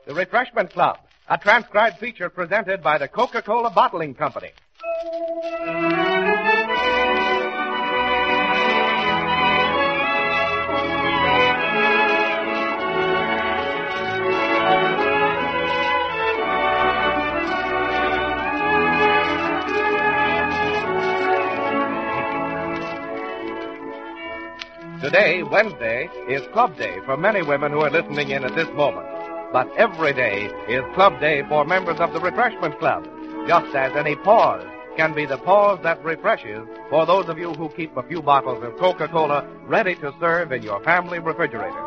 The Refreshment Club, a transcribed feature presented by the Coca-Cola Bottling Company. Today, Wednesday, is Club Day for many women who are listening in at this moment. But every day is Club Day for members of the Refreshment Club, just as any pause can be the pause that refreshes for those of you who keep a few bottles of Coca-Cola ready to serve in your family refrigerator.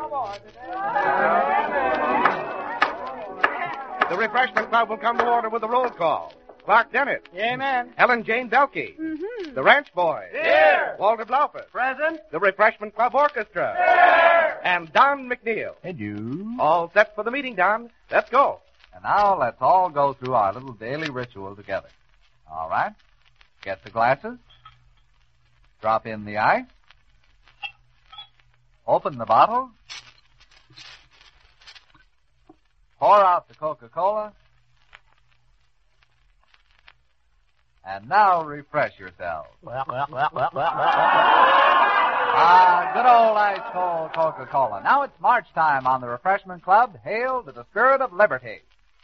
The Refreshment Club will come to order with a roll call. Clark Dennis. Amen. Helen Jane Belkey. Mm-hmm. The Ranch Boys. Here. Walter Blaufus. Present. The Refreshment Club Orchestra. Here. And Don McNeil. Hello. All set for the meeting, Don. Let's go. And now let's all go through our little daily ritual together. All right. Get the glasses. Drop in the ice. Open the bottle. Pour out the Coca-Cola. And now refresh yourselves. Good old ice-cold Coca-Cola. Now it's march time on the Refreshment Club. Hail to the spirit of liberty.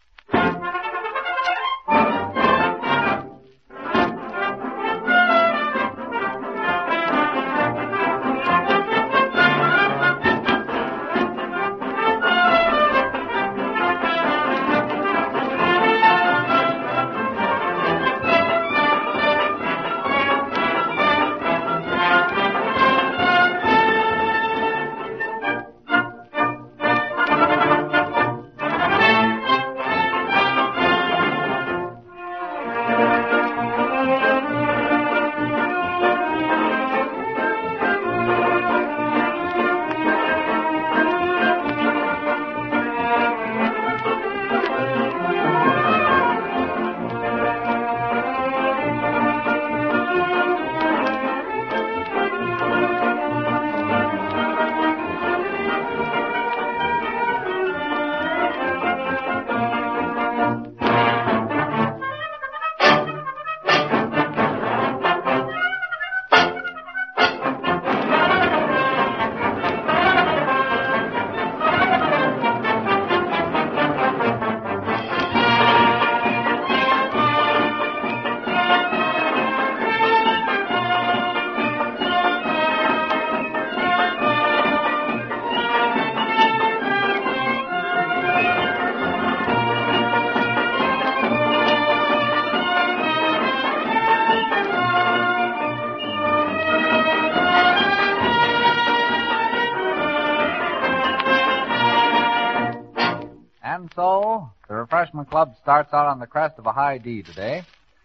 And so, the Refreshment Club starts out on the crest of a high D today.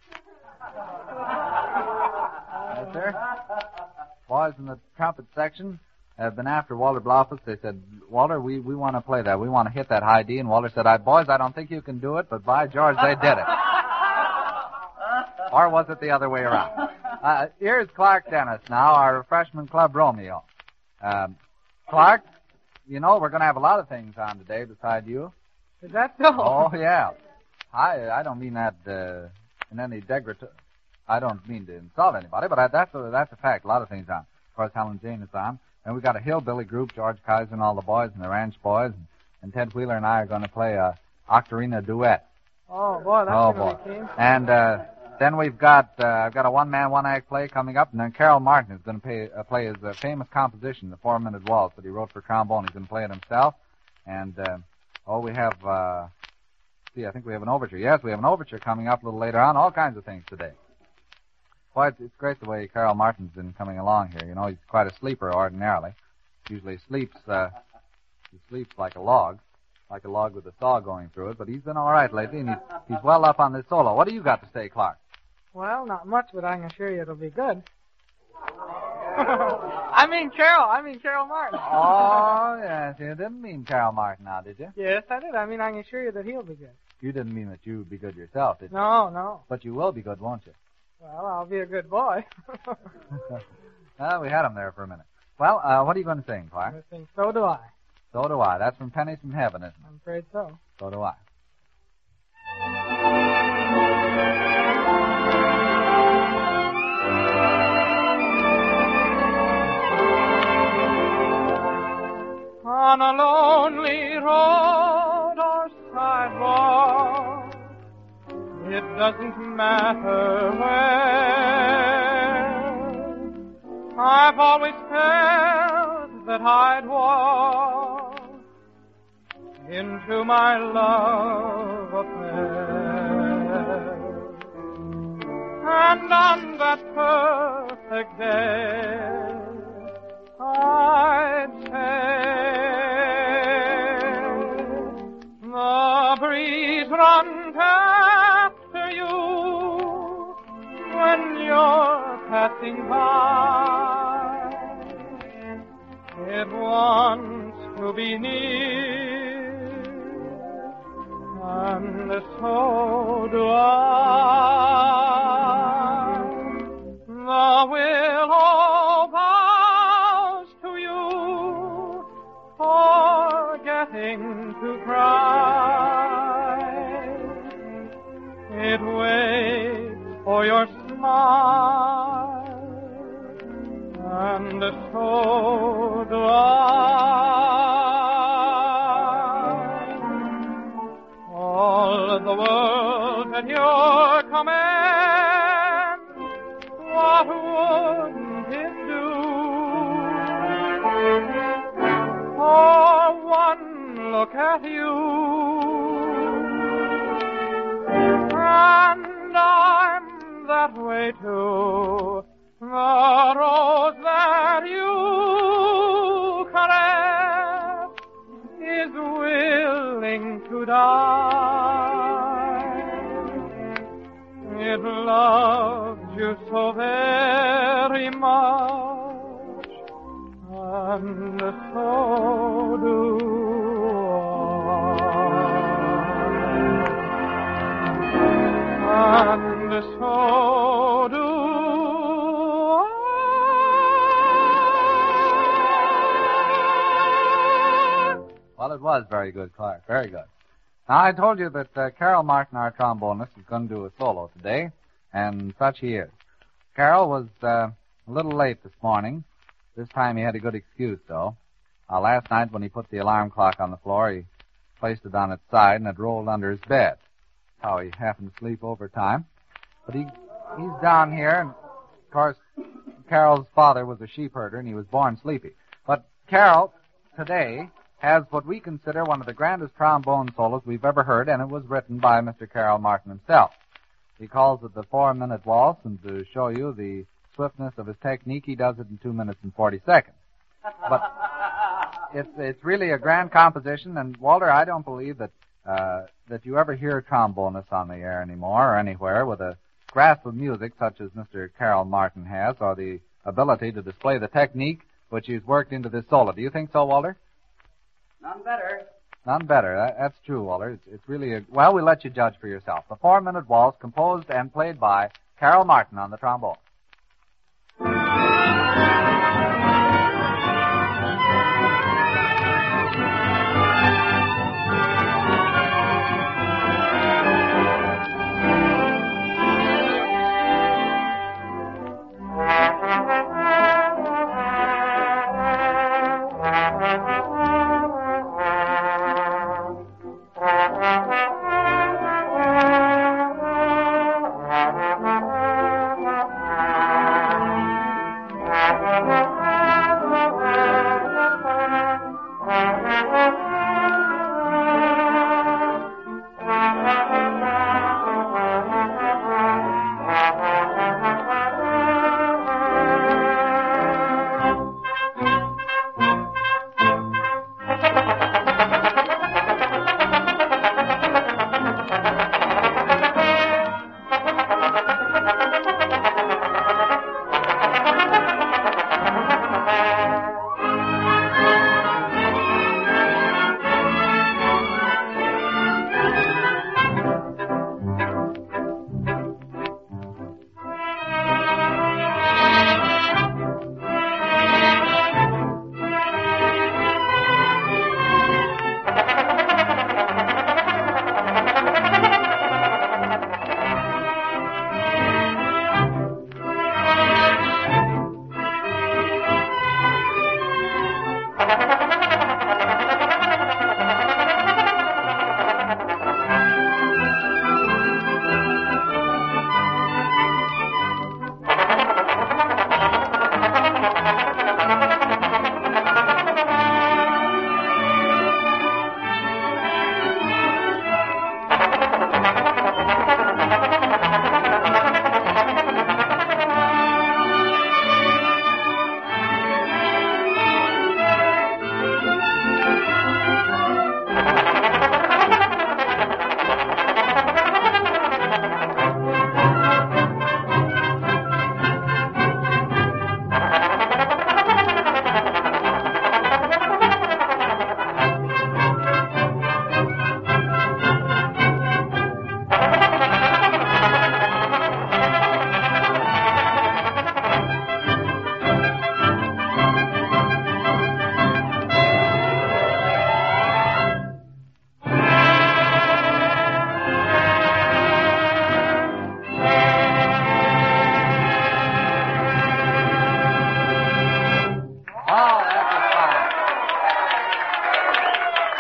Yes, sir. Boys in the trumpet section have been after Walter Blaufus. They said, Walter, we want to play that. We want to hit that high D. And Walter said, boys, I don't think you can do it, but by George, they did it. Or was it the other way around? Here's Clark Dennis now, our Refreshment Club Romeo. Clark, you know, we're going to have a lot of things on today beside you. Is that so? Oh, yeah. I don't mean that in any I don't mean to insult anybody, but that's a fact. A lot of things on. Of course, Helen Jane is on. And we've got a hillbilly group, George Kaiser and all the boys and the Ranch Boys. And Ted Wheeler and I are going to play a octarina duet. Oh, boy, that's going to be keen. And then I've got a one-man, one-act play coming up. And then Carol Martin is going to play his famous composition, the 4-minute waltz that he wrote for trombone. He's going to play it himself. And... we have, I think we have an overture. Yes, we have an overture coming up a little later on. All kinds of things today. Boy, it's great the way Carol Martin's been coming along here. You know, he's quite a sleeper ordinarily. Usually sleeps like a log with a saw going through it. But he's been all right lately, and he's well up on this solo. What do you got to say, Clark? Well, not much, but I can assure you it'll be good. I mean Carol Martin. Oh, yes. You didn't mean Carol Martin now, did you? Yes, I did. I mean, I can assure you that he'll be good. You didn't mean that you would be good yourself, did you? No. But you will be good, won't you? Well, I'll be a good boy. Well, we had him there for a minute. Well, what are you going to sing, Clark? I'm going to sing So Do I. So do I. That's from Pennies from Heaven, isn't it? I'm afraid so. So do I. On a lonely road or sidewalk, it doesn't matter where, I've always felt that I'd walk into my love affair. And on that perfect day, I'd say, the breeze runs after you when you're passing by. It wants to be near, and so do I. The willow bows to you, forgetting to cry. It waits for your smile, and so do I. All the world at your command, what wouldn't it do? For one look at you, and I'm that way too. The rose that you caress is willing to die. It loves you so very much, and so do I. And so do I. Well, it was very good, Clark. Very good. Now, I told you that Carol Martin, our trombonist, is going to do a solo today, and such he is. Carol was a little late this morning. This time he had a good excuse, though. Last night when he put the alarm clock on the floor, he placed it on its side and it rolled under his bed. That's how he happened to sleep over time. But he's down here, and of course, Carol's father was a sheep herder, and he was born sleepy. But Carol, today, has what we consider one of the grandest trombone solos we've ever heard, and it was written by Mr. Carol Martin himself. He calls it the 4-minute waltz, and to show you the swiftness of his technique, he does it in 2 minutes and 40 seconds. But it's really a grand composition, and Walter, I don't believe that you ever hear trombonists on the air anymore or anywhere with a grasp of music such as Mr. Carol Martin has, or the ability to display the technique which he's worked into this solo. Do you think so, Walter? None better. None better. That's true, Walter. It's really well, we'll let you judge for yourself. The 4-minute waltz, composed and played by Carol Martin on the trombone.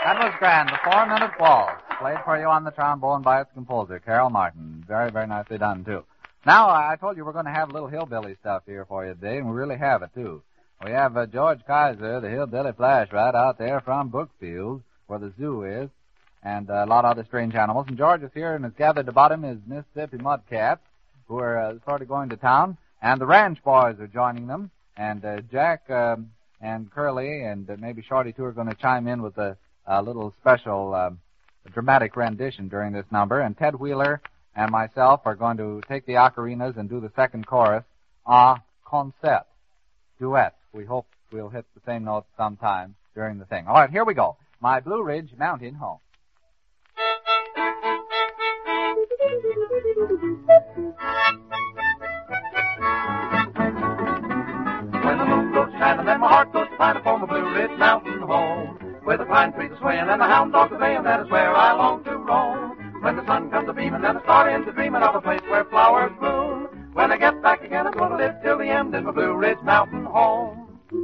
That was grand. The 4-minute waltz, played for you on the trombone by its composer, Carol Martin. Very, very nicely done, too. Now, I told you we're going to have a little hillbilly stuff here for you today, and we really have it, too. We have George Kaiser, the hillbilly flash right out there from Brookfield, where the zoo is, and a lot of other strange animals. And George is here, and has gathered about him his Mississippi Mudcats, who are sort of going to town, and the ranch boys are joining them, and Jack and Curly and maybe Shorty, too, are going to chime in with a little special dramatic rendition during this number, and Ted Wheeler and myself are going to take the ocarinas and do the second chorus, a concert, duet. We hope we'll hit the same notes sometime during the thing. All right, here we go. My Blue Ridge Mountain Home. When the moon goes shining and my heart goes flying upon the Blue Ridge Mountain home, where the pine trees are swaying and the hound dogs are baying, that is where I long to roam. When the sun comes a-beaming and I start into dreaming of a place where flowers bloom, when I get back again I'm going to live till the end in my Blue Ridge Mountain home.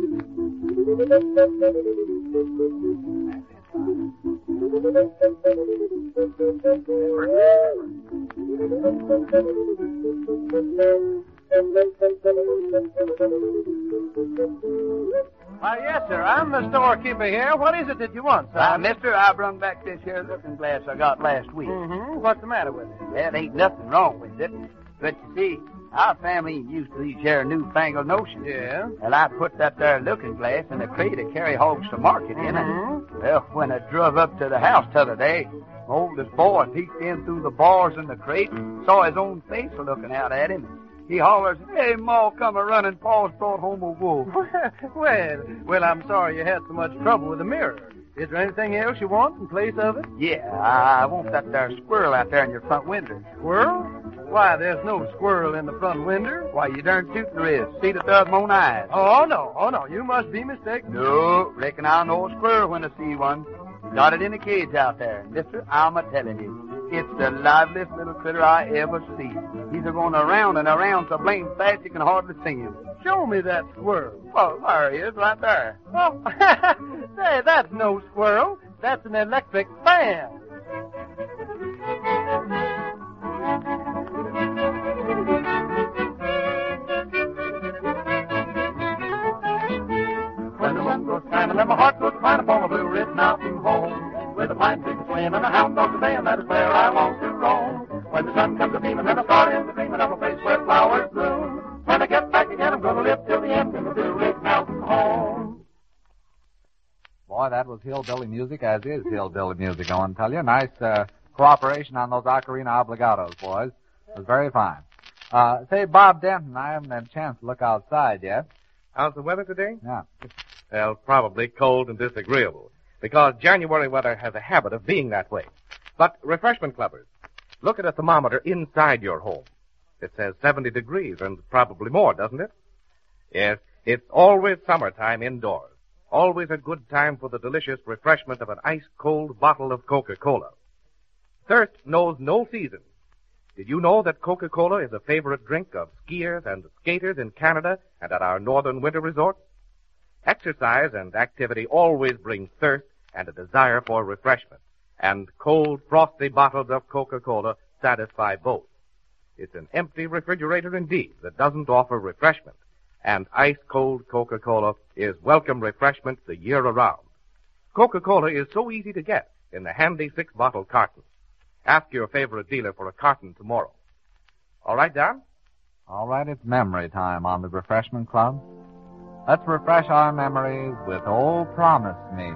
Yes, sir. I'm the storekeeper here. What is it that you want, sir? Mister, I brung back this here looking glass I got last week. Mm-hmm. What's the matter with it? Well, ain't nothing wrong with it. But you see, our family ain't used to these here newfangled notions. Yeah? Well, I put that there looking glass in a crate to carry hogs to market in. And, well, when I drove up to the house t'other day, my oldest boy peeked in through the bars in the crate and saw his own face looking out at him. He hollers, "Hey, Ma, come a-running. Pa's brought home a wolf." Well, I'm sorry you had so much trouble with the mirror. Is there anything else you want in place of it? Yeah, I want that there squirrel out there in your front window. Squirrel? Why, there's no squirrel in the front window. Why, you darn tootin' there is. See the thud my own eyes. Oh, no. You must be mistaken. No, reckon I'll know a squirrel when I see one. Got it in a cage out there. Mister, I'm a-telling you, it's the liveliest little critter I ever see. He's a-going around and around so blame fast you can hardly see him. Show me that squirrel. Well, there he is, right there. Oh, say, that's no squirrel. That's an electric fan. When the sun goes shining and my heart goes flying upon the Blue Ridge Mountain home, where the pine trees are swaying and the hound dogs are baying, that is where I long to roam. When the sun comes a-beaming and I start into dreaming of a place where flowers bloom, when I get back again I'm going to live till the end in the Blue Ridge Mountain home. Boy, that was hillbilly music, as is hillbilly music, I want to tell you. Nice cooperation on those ocarina obligatos, boys. It was very fine. Say, Bob Denton, I haven't had a chance to look outside yet. How's the weather today? Yeah. Well, probably cold and disagreeable, because January weather has a habit of being that way. But refreshment clubbers, look at a thermometer inside your home. It says 70 degrees and probably more, doesn't it? Yes, it's always summertime indoors. Always a good time for the delicious refreshment of an ice-cold bottle of Coca-Cola. Thirst knows no season. Did you know that Coca-Cola is a favorite drink of skiers and skaters in Canada and at our northern winter resorts? Exercise and activity always bring thirst and a desire for refreshment, and cold, frosty bottles of Coca-Cola satisfy both. It's an empty refrigerator indeed that doesn't offer refreshment, and ice-cold Coca-Cola is welcome refreshment the year around. Coca-Cola is so easy to get in the handy 6-bottle carton. Ask your favorite dealer for a carton tomorrow. All right, Don? All right, it's memory time on the Refreshment Club. Let's refresh our memories with Oh, Promise Me.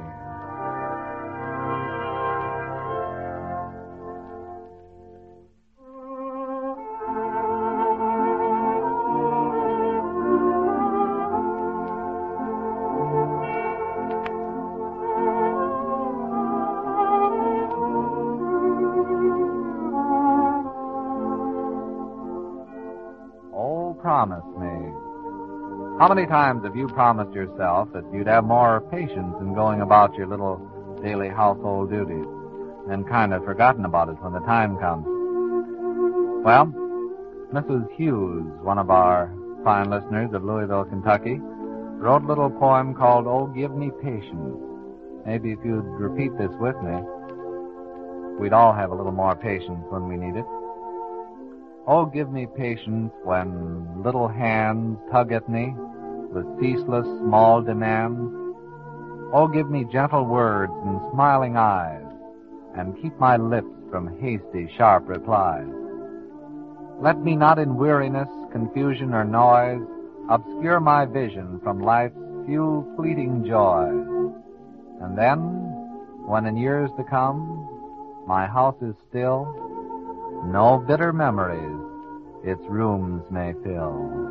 Oh, promise me. How many times have you promised yourself that you'd have more patience in going about your little daily household duties and kind of forgotten about it when the time comes? Well, Mrs. Hughes, one of our fine listeners of Louisville, Kentucky, wrote a little poem called Oh, Give Me Patience. Maybe if you'd repeat this with me, we'd all have a little more patience when we need it. Oh, give me patience when little hands tug at me with ceaseless small demands. Oh, give me gentle words and smiling eyes, and keep my lips from hasty, sharp replies. Let me not in weariness, confusion, or noise obscure my vision from life's few fleeting joys. And then, when in years to come my house is still, no bitter memories its rooms may fill.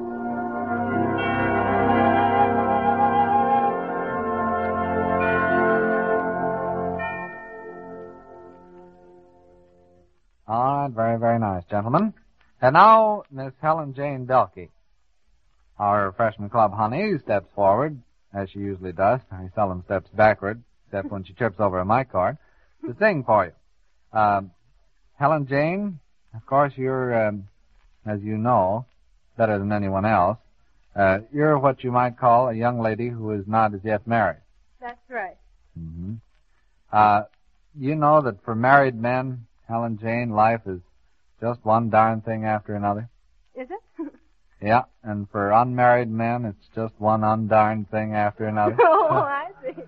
All right, very, very nice, gentlemen. And now, Miss Helen Jane Belkey, our freshman club honey, steps forward, as she usually does. She seldom steps backward, except when she trips over a mic cord, to sing for you. Helen Jane, of course, you're, as you know, better than anyone else, you're what you might call a young lady who is not as yet married. That's right. Mm-hmm. You know that for married men, Helen Jane, life is just one darn thing after another. Is it? Yeah, and for unmarried men, it's just one undarned thing after another. Oh, I see.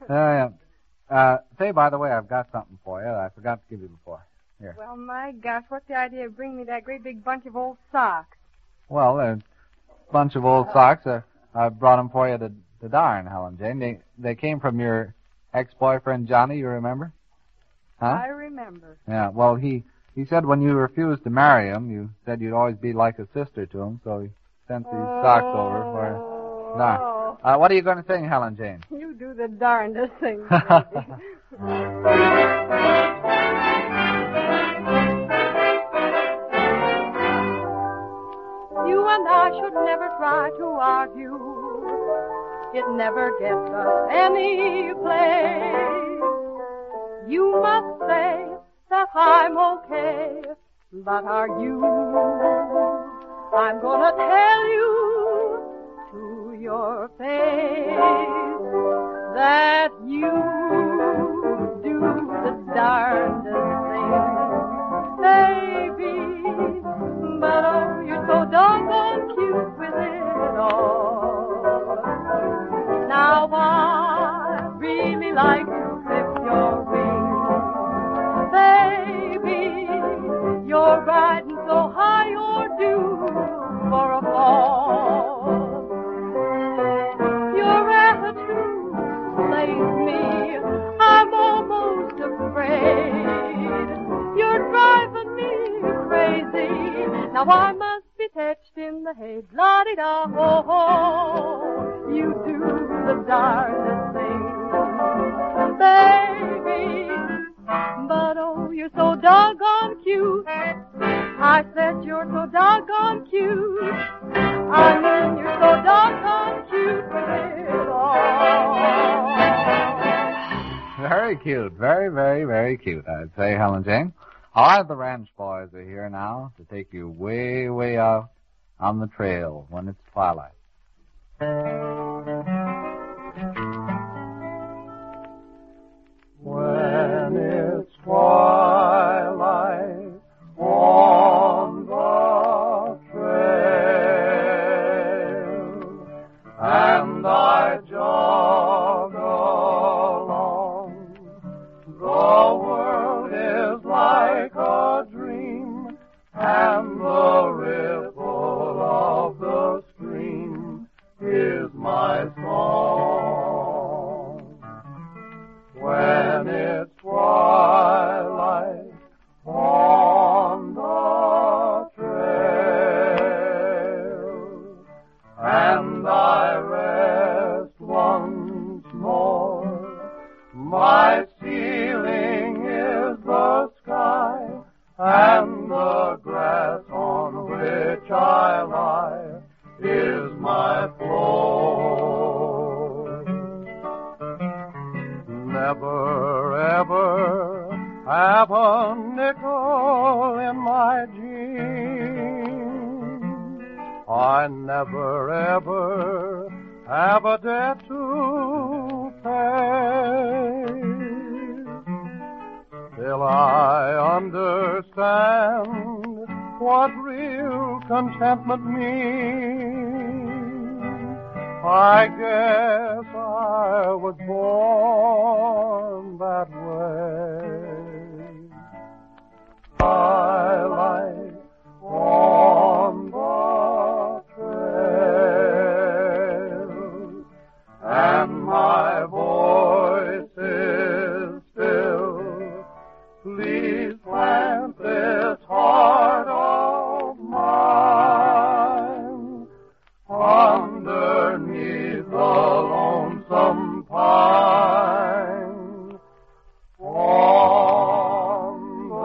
Say, by the way, I've got something for you I forgot to give you before. Here. Well, my gosh, what's the idea of bringing me that great big bunch of old socks? Well, a bunch of old socks. I brought them for you to darn, Helen Jane. They came from your ex-boyfriend, Johnny, you remember? Huh? I remember. Yeah, well, he said when you refused to marry him, you said you'd always be like a sister to him, so he sent these socks over for darn. What are you going to sing, Helen Jane? You do the darndest thing, You and I should never try to argue. It never gets us any place. You must say that I'm okay, but are you? I'm gonna tell you to your face that you do the darndest thing, baby. But oh, you're so doggone cute with it all. Now I really like to clip your wings, baby. You're riding so high, you're due for a fall. Your attitude slays me. I'm almost afraid. You're driving me crazy. Now I must be touched in the head, la-di-da, ho-ho. You do the darndest thing, baby. But oh, you're so doggone cute. I said you're so doggone cute. I mean you're so doggone cute with it all. Very cute. Very, very, very cute, I'd say, Helen Jane. All right, the ranch boys are here now to take you way, way out on the trail when it's twilight. When it's twilight on the trail, and I jog along, the world is like a dream, and the ripple of the stream is my song. When it's twilight on the trail, and I rest once more, my ceiling is the sky, and the grass on which I lie is my floor. Never ever have a nickel in my jeans. I never ever have a debt to pay. enchantment mean? I guess I was born that way. I like on the trail, and my voice is still, please plant this heart of mine underneath the lonesome pine on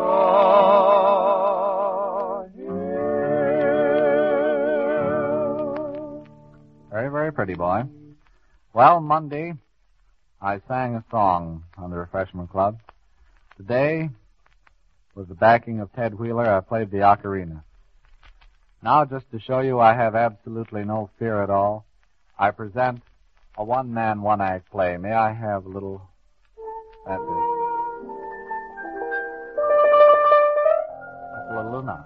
the hill. Very, very pretty, boy. Well, Monday, I sang a song on the Refreshment Club. Today, with the backing of Ted Wheeler, I played the ocarina. Now, just to show you I have absolutely no fear at all, I present a one-man, one-act play. May I have a little... That's it. That's a little now.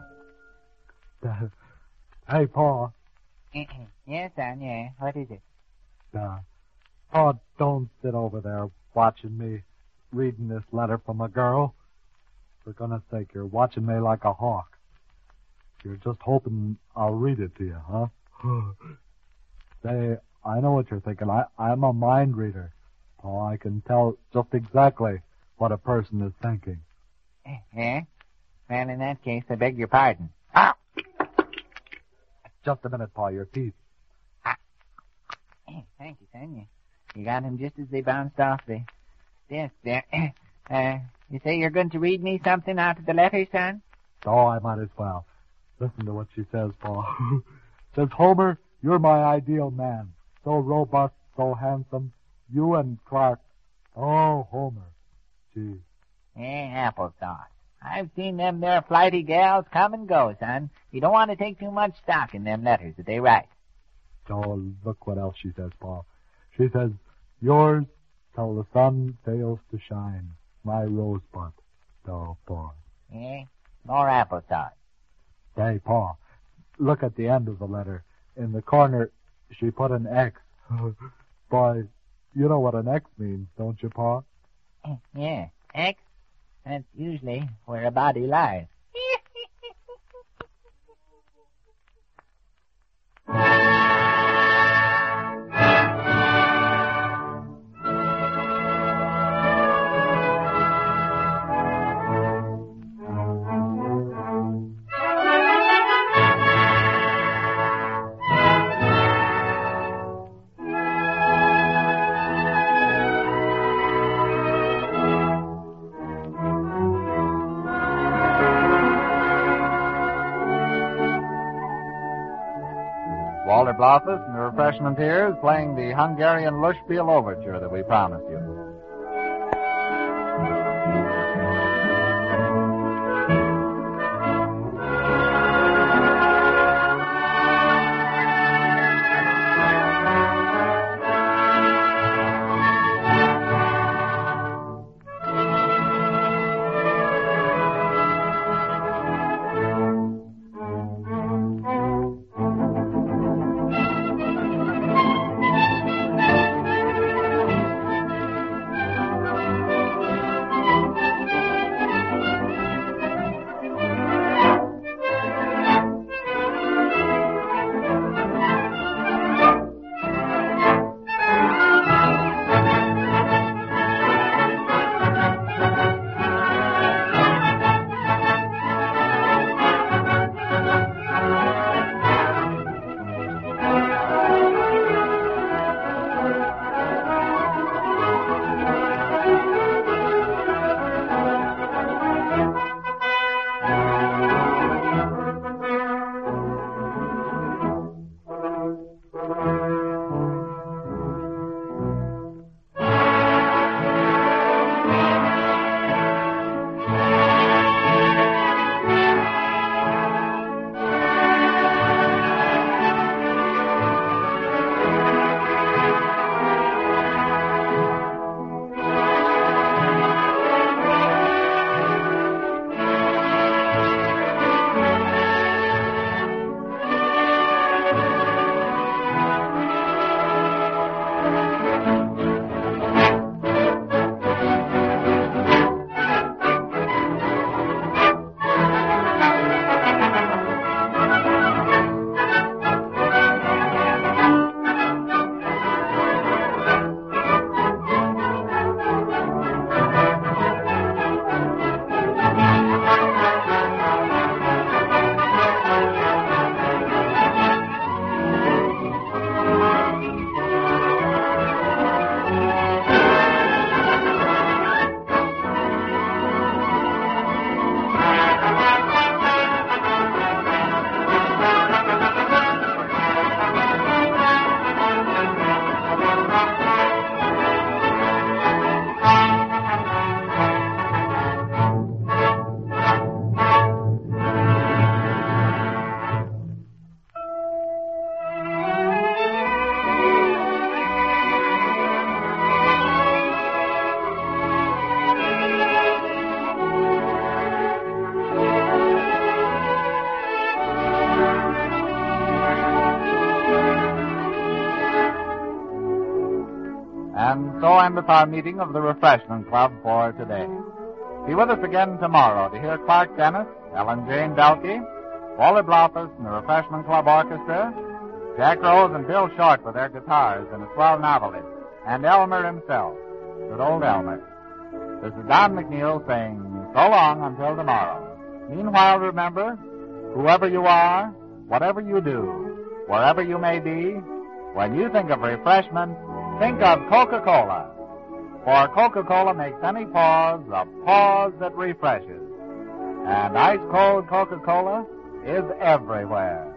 Hey, Paul. Yes, son, yeah. What is it? Oh, don't sit over there watching me reading this letter from a girl. For goodness sake, you're watching me like a hawk. You're just hoping I'll read it to you, huh? Say, I know what you're thinking. I'm a mind reader. Oh, I can tell just exactly what a person is thinking. Eh? Well, in that case, I beg your pardon. Ah! Just a minute, Paul, your teeth. Thank you, son. You got him just as they bounced off the desk there. You say you're going to read me something out of the letter, son? Oh, I might as well. Listen to what she says, Paul. Says, Homer, you're my ideal man. So robust, so handsome. You and Clark. Oh, Homer. Gee. Applesauce. I've seen them there flighty gals come and go, son. You don't want to take too much stock in them letters that they write. Oh, look what else she says, Paul. She says, yours till the sun fails to shine, my rosebud. Oh, Paul. More applesauce. Hey, Paul, look at the end of the letter. In the corner, she put an X. Boy, you know what an X means, don't you, Paul? Yeah, X. That's usually where a body lies. Walter Blaufuss and the Refreshmenteers playing the Hungarian Lushspiel Overture that we promised you. endeth our meeting of the Refreshment Club for today. Be with us again tomorrow to hear Clark Dennis, Ellen Jane Delkey, Wally Blaufus and the Refreshment Club Orchestra, Jack Rose and Bill Short with their guitars and a swell novelty, and Elmer himself, good old Elmer. This is Don McNeil saying so long until tomorrow. Meanwhile, remember, whoever you are, whatever you do, wherever you may be, when you think of refreshment, think of Coca-Cola. For Coca-Cola makes any pause a pause that refreshes. And ice-cold Coca-Cola is everywhere.